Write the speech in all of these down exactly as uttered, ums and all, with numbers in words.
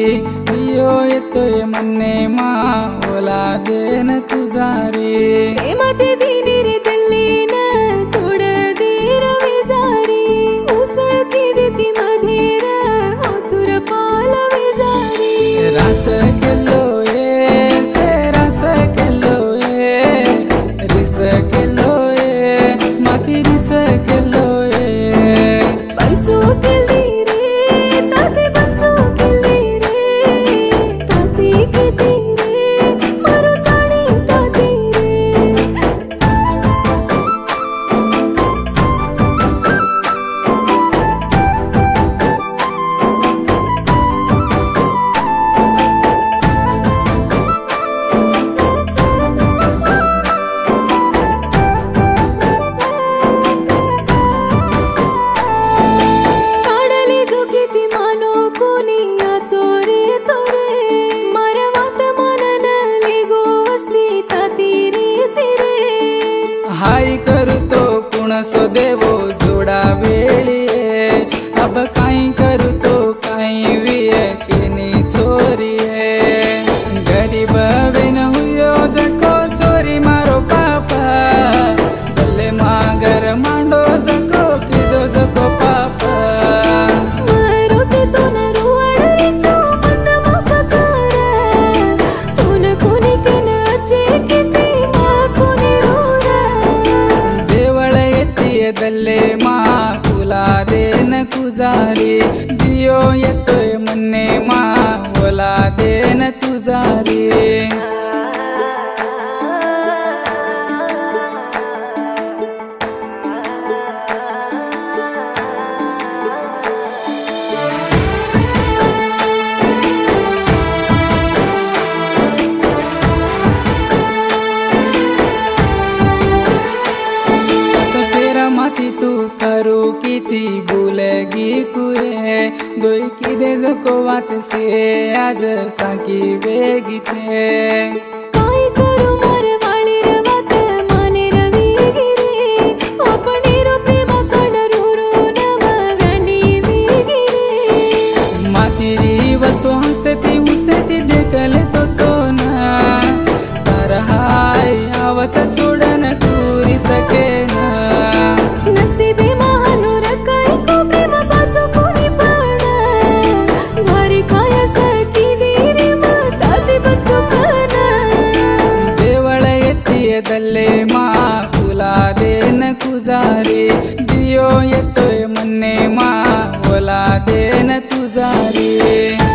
दियो येतोय मन्ने मा ओला देन तुझा रे प्रेमाते दिली रे दल्लीन थोड दीर विजारी उसळती देती मधीर हसुर पाल विजारी रास केलो ए से रास केलो ए रिस केलो ए माती रिस केलो ए पंचू केली रे ताती पंचू केली रे ताती किती रे मरुताणी ताती रे काढली जो किती मानो कोणी या चोरी तोरे मरवात मनन लिगो वस्ती ताती रे तिरे हाय करतो कुणसो देवो जोडा वेळीये अब काई करतो काई विये केनी चोरीये गरीब बिन हुयो जको चोरी मारो पापा दल्ले मागर मांडो जको किजो जको पापा मारुती तोन रुवाडरीचो मन माफ कर तोन कोणी केन अचे किती मा कोणी रोरा देवळ येतीये दल्ले मा तुला देन कुजारी दियो येतोय मन्ने मा ओला देन तुझा रे तेरा माती तू करू किती बुलगी कुरे दोई किदे जको वात से आज साकी वेगी छे काय करू मार वाळी रे वात माने रवी गिरे अपनी रो प्रेम कण रुरु नव व्यांडी विगिरे मातीरी वस्तु हंसती उसती देखले तो तो ना तार हाय आवाज छोडन टूरी सके ना नसीबी महानुर काय को प्रेम बाजू कोणी पण भारी काय सकी दिरी माताती बच्चू पण देवळ येतीये दल्ले मा तुला देन कुजारी दियो येतोय मन्ने मा ओला देन तुझा रे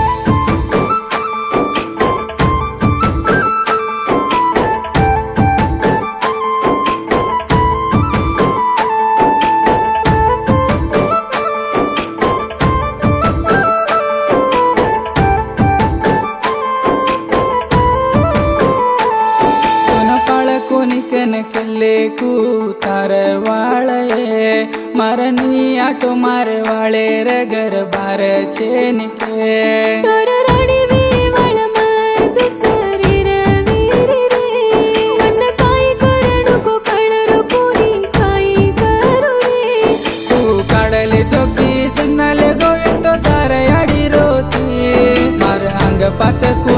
कोणी कन कल्ले कू तार वाळे मारनी आटो मार वाळे रे घर बार छेनिके तर राणी वेवळ दुसरी रवी रे मन काय करणू को कळर कोणी काय करू रे तू काढले चोकी सन्नाले गोयतो तार याडी रोती मार अंग पाच